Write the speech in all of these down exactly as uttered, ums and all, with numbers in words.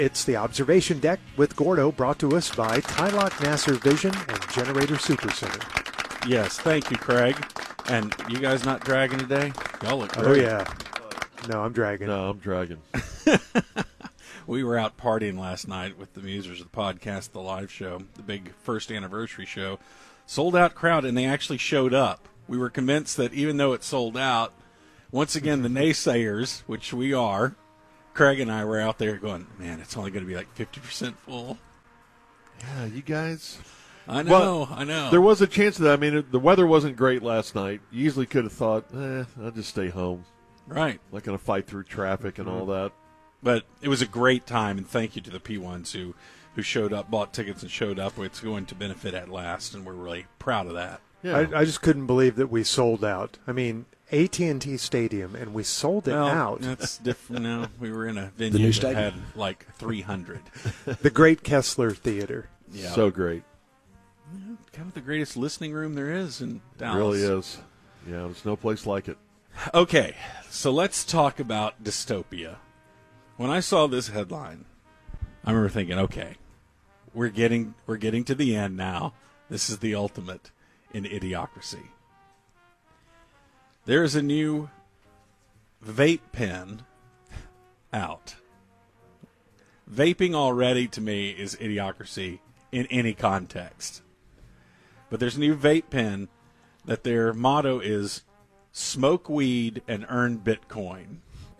It's the Observation Deck with Gordo, brought to us by Tylock Nasser Vision and Generator Super Center. Yes, thank you, Craig. And you guys not dragging today? Y'all look great. Oh, yeah. No, I'm dragging. No, I'm dragging. We were out partying last night with the Musers of the podcast, the live show, the big first anniversary show. Sold out crowd, and they actually showed up. We were convinced that even though it sold out, once again, the naysayers, which we are, Craig and I were out there going, man, it's only going to be like fifty percent full. Yeah, you guys. I know, Well, I know. There was a chance of that. I mean, it, the weather wasn't great last night. You easily could have thought, eh, I'll just stay home. Right. Not going to fight through traffic and all that. But it was a great time, and thank you to the P ones who, who showed up, bought tickets, and showed up. It's going to benefit at last, and we're really proud of that. Yeah. I, I just couldn't believe that we sold out. I mean, A T and T Stadium, and we sold it well, out. That's different now. We were in a venue The new that stadium. had like three hundred. The Great Kessler Theater. Yeah. So great. Kind of the greatest listening room there is in It Dallas. really is. Yeah, there's no place like it. Okay, so let's talk about dystopia. When I saw this headline, I remember thinking, okay, we're getting we're getting to the end now. This is the ultimate in idiocracy. There's a new vape pen out. Vaping already, to me, is idiocracy in any context. But there's a new vape pen that their motto is smoke weed and earn Bitcoin.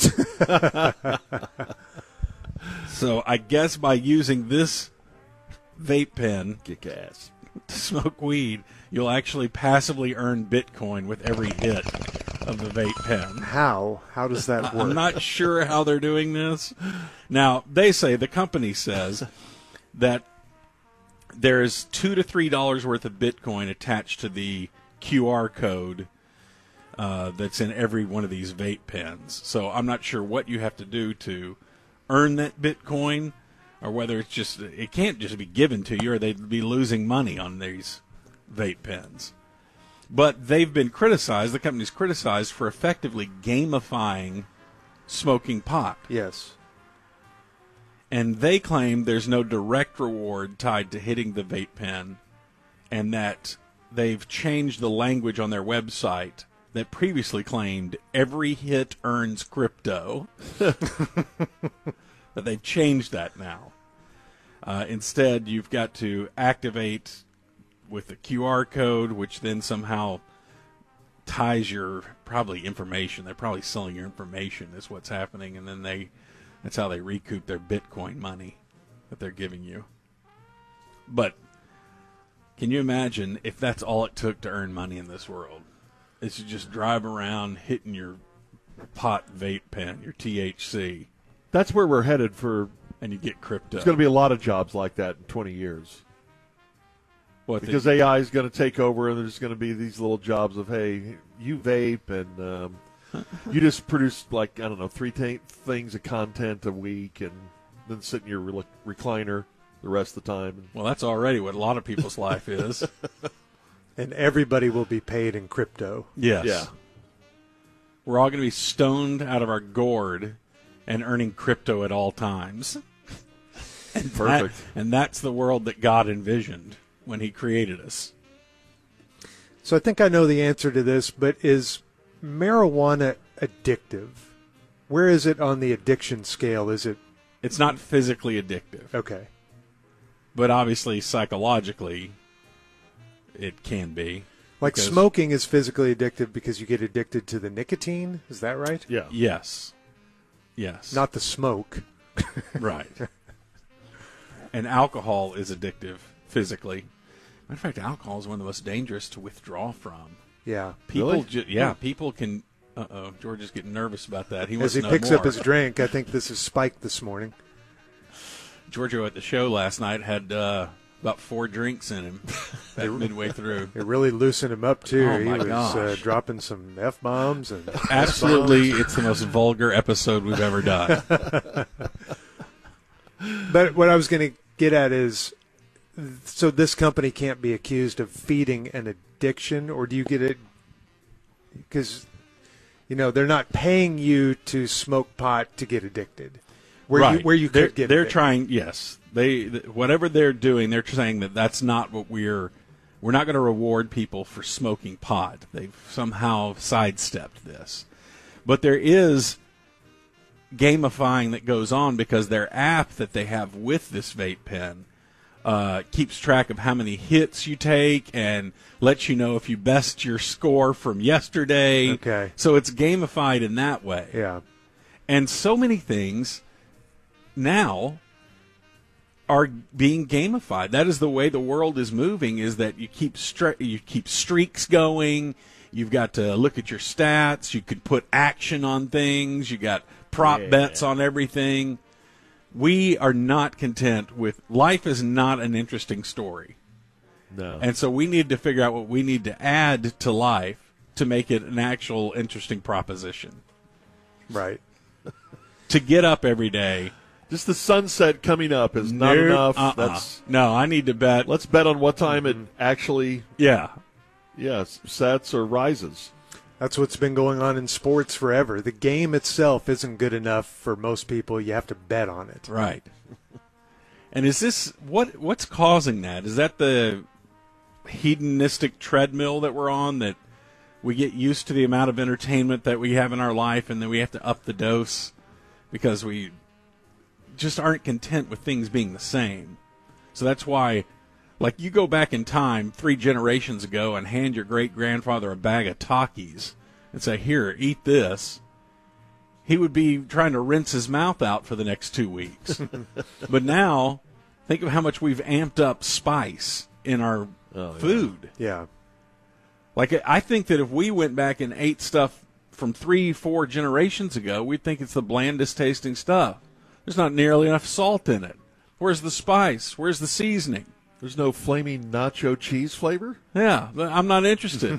So I guess by using this vape pen Kick ass. to smoke weed, you'll actually passively earn Bitcoin with every hit of the vape pen. How? How does that work? I'm not sure how they're doing this. Now, they say, the company says, that there's two to three dollars worth of Bitcoin attached to the Q R code uh, that's in every one of these vape pens. So I'm not sure what you have to do to earn that Bitcoin, or whether it's just, it can't just be given to you, or they'd be losing money on these vape pens. But they've been criticized, the company's criticized for effectively gamifying smoking pot. Yes. And they claim there's no direct reward tied to hitting the vape pen, and that they've changed the language on their website that previously claimed every hit earns crypto. But they've changed that now. Uh, instead, you've got to activate with the Q R code, which then somehow ties your probably information. They're probably selling your information is what's happening, and then they that's how they recoup their Bitcoin money that they're giving you. But can you imagine if that's all it took to earn money in this world? Is to just drive around hitting your pot vape pen, your T H C, That's where we're headed for. and you get crypto. There's going to be a lot of jobs like that in twenty years. What, Because the, A I is going to take over, and there's going to be these little jobs of, hey, you vape, and um, you just produce, like, I don't know, three t- things of content a week, and then sit in your re- recliner the rest of the time. well, that's already what a lot of people's life is. And everybody will be paid in crypto. Yes. Yeah. We're all going to be stoned out of our gourd and earning crypto at all times. And Perfect. that- and that's the world that God envisioned when he created us. So I think I know the answer to this, but is marijuana addictive? Where is it on the addiction scale? Is it It's not physically addictive, okay? but obviously psychologically it can be. Like because- smoking is physically addictive because you get addicted to the nicotine. Is that right? Yeah. Yes. Yes. Not the smoke. right. And alcohol is addictive physically. Matter of fact, alcohol is one of the most dangerous to withdraw from. Yeah. People, Really? ju- yeah, people can. Uh oh, George is getting nervous about that. He wants As he to know picks more. up his drink, I think this is spiked this morning. Giorgio at the show last night had uh, about four drinks in him about midway through. It really loosened him up too. Oh, he my was uh, gosh. dropping some f bombs and Absolutely, S-bombs. it's the most vulgar episode we've ever done. But what I was going to get at is, so this company can't be accused of feeding an addiction, or do you get it? Because, you know, they're not paying you to smoke pot to get addicted. where right. you where you they're, could get. They're it. trying. Yes, they th- whatever they're doing, they're saying that that's not what we're. We're not going to reward people for smoking pot. They've somehow sidestepped this, but there is gamifying that goes on because their app that they have with this vape pen uh, keeps track of how many hits you take and lets you know if you best your score from yesterday. Okay. So it's gamified in that way. Yeah. And so many things now are being gamified. That is the way the world is moving, is that you keep stre- you keep streaks going. You've got to look at your stats. You could put action on things. You got prop Yeah. bets on everything. We are not content with life is not an interesting story. No. And so we need to figure out what we need to add to life to make it an actual interesting proposition. Right. To get up every day. Just the sunset coming up is not Nope, enough. uh-uh. That's No, I need to bet. let's bet on what time it actually Yeah. yes sets or rises. That's what's been going on in sports forever. The game itself isn't good enough for most people. You have to bet on it. Right. And is this what what's causing that? Is that the hedonistic treadmill that we're on, that we get used to the amount of entertainment that we have in our life and then we have to up the dose because we just aren't content with things being the same? So that's why, like, you go back in time three generations ago and hand your great-grandfather a bag of Takis and say, here, eat this. He would be trying to rinse his mouth out for the next two weeks. But now, think of how much we've amped up spice in our Oh, yeah. food. Yeah. Like, I think that if we went back and ate stuff from three, four generations ago, we'd think it's the blandest tasting stuff. There's not nearly enough salt in it. Where's the spice? Where's the seasoning? There's no flaming nacho cheese flavor? Yeah, but I'm not interested.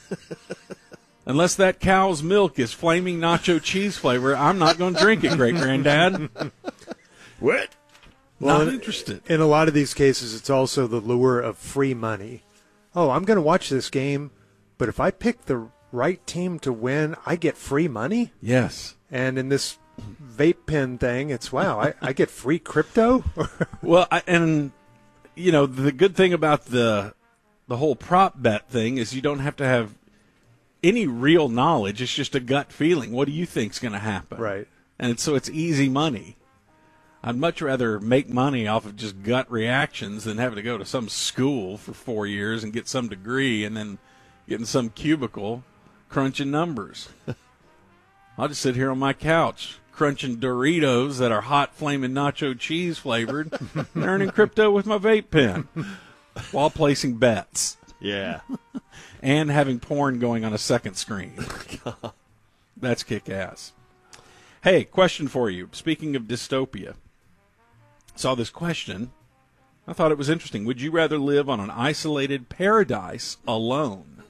Unless that cow's milk is flaming nacho cheese flavor, I'm not going to drink it, great-granddad. What? Not in- interested. In a lot of these cases, it's also the lure of free money. Oh, I'm going to watch this game, but if I pick the right team to win, I get free money? Yes. And in this vape pen thing, it's, wow, I, I get free crypto? Well, I, and, you know, the good thing about the the whole prop bet thing is you don't have to have any real knowledge. It's just a gut feeling. What do you think's going to happen? Right. And it's, so it's easy money. I'd much rather make money off of just gut reactions than having to go to some school for four years and get some degree and then get in some cubicle crunching numbers. I'll just sit here on my couch crunching Doritos that are hot flaming nacho cheese flavored and earning crypto with my vape pen while placing bets Yeah. and having porn going on a second screen. That's kick-ass. Hey, question for you. Speaking of dystopia, saw this question. I thought it was interesting. Would you rather live on an isolated paradise alone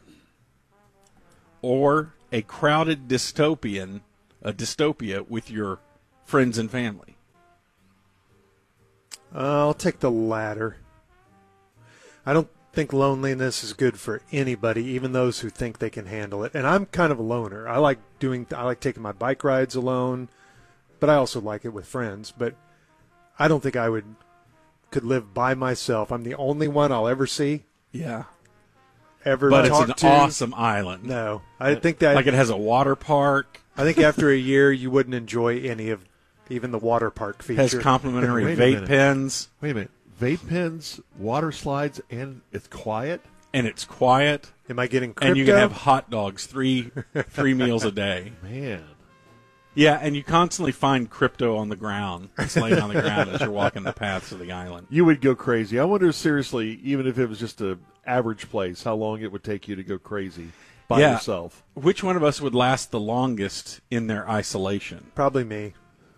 or a crowded dystopian, a dystopia with your friends and family? Uh, I'll take the latter. I don't think loneliness is good for anybody, even those who think they can handle it. And I'm kind of a loner. I like doing, I like taking my bike rides alone, but I also like it with friends. But I don't think I would could live by myself. I'm the only one I'll ever see, Yeah. ever But it's talk an to. awesome island. No, I think that Like it has a water park, I think after a year you wouldn't enjoy any of even the water park feature. has complimentary Wait a vape minute. pens, Wait a minute. Vape pens, water slides, and it's quiet? and it's quiet, Am I getting crypto? and you can have hot dogs three three meals a day. Man. Yeah, and you constantly find crypto on the ground. It's laying on the ground as you're walking the paths of the island. You would go crazy. I wonder, seriously, even if it was just a average place, how long it would take you to go crazy by Yeah. yourself. Which one of us would last the longest in their isolation? Probably me.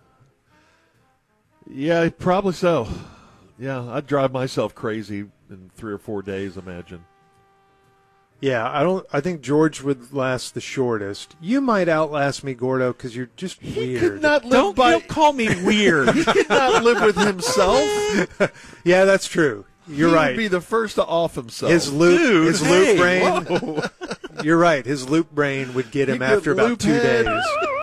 Yeah, probably so. Yeah, I'd drive myself crazy in three or four days, imagine. Yeah, I don't. I think George would last the shortest. You might outlast me, Gordo, because you're just He weird. could not live Don't, by. don't call me weird. He could not live with himself. Yeah, that's true. You're he right. would be the first to off himself. his loop, Dude, his hey, loop brain. You're right. His loop brain would get him He'd get after about loop two head. days.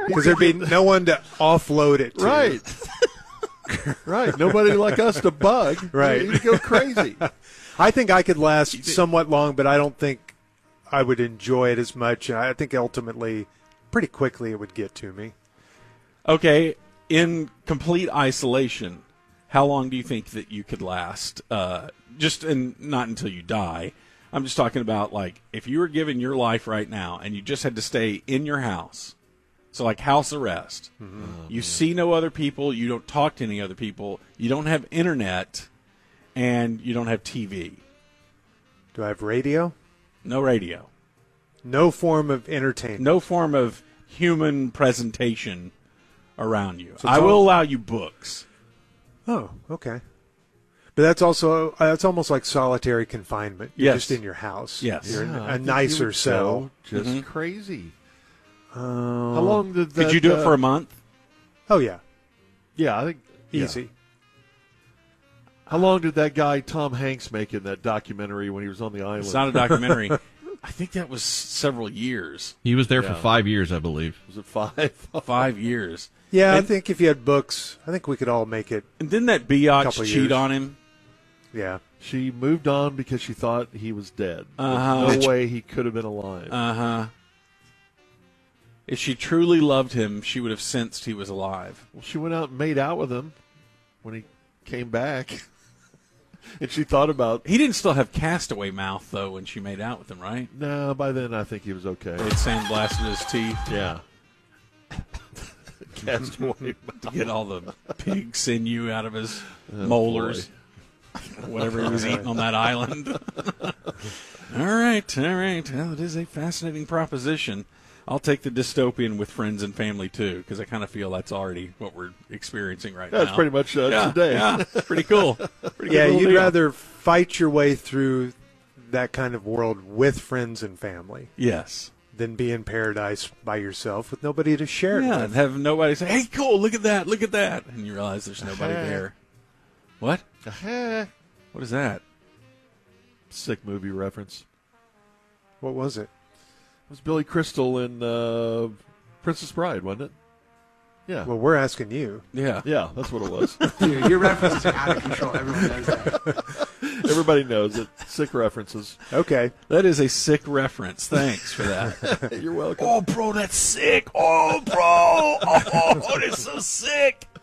Because there'd be no one to offload it to. Right. Right. Nobody like us to bug. Right. You'd go crazy. I think I could last somewhat long, but I don't think I would enjoy it as much. I think ultimately, pretty quickly, it would get to me. Okay, in complete isolation, how long do you think that you could last? Uh, just in, not until you die. I'm just talking about, like, if you were given your life right now and you just had to stay in your house, so like house arrest, mm-hmm. oh, you man. see no other people, you don't talk to any other people, you don't have internet, and you don't have T V. Do I have radio? No radio. No form of entertainment. No form of human presentation around you. So I will allow you books. Oh, okay. But that's also uh, that's almost like solitary confinement. You're yes. just in your house. Yes. You're in yeah, a nicer cell. Just mm-hmm. crazy. Uh, How long did that, Could you do uh, it for a month? Oh, yeah. Yeah, I think Easy. Yeah. How long did that guy Tom Hanks make in that documentary when he was on the island? It's not a documentary. I think that was several years. He was there Yeah. for five years, I believe. Was it five? Five years. Yeah, And- I think if you had books, I think we could all make it. And didn't that biatch Couple cheat years. on him? Yeah. She moved on because she thought he was dead. Uh-huh. There's no way he could have been alive. Uh-huh. If she truly loved him, she would have sensed he was alive. Well, she went out and made out with him when he came back. And she thought about, He didn't still have castaway mouth, though, when she made out with him, right? no, by then I think he was okay. They'd sandblasted his teeth Yeah. Castaway. to get all the pig sinew out of his Oh, molars. Whatever he was eating on that island. all right, all right. Well, it is a fascinating proposition. I'll take the dystopian with friends and family, too, because I kind of feel that's already what we're experiencing right That's now. pretty much uh, yeah, today. Yeah, pretty cool. Pretty Yeah, good little you'd deal. rather fight your way through that kind of world with friends and family Yes. than be in paradise by yourself with nobody to share it Yeah, with. and have nobody say, hey, cool, look at that, look at that. And you realize there's nobody there. What? Uh-huh. What is that? Sick movie reference. What was it? It was Billy Crystal in uh, Princess Bride, wasn't it? Yeah. Well, we're asking you. Yeah. Yeah, that's what it was. Dude, your references are out of control. Everyone knows that. Everybody knows it. Sick references. Okay. That is a sick reference. Thanks for that. You're welcome. Oh, bro, that's sick. Oh, bro. Oh, that's so sick.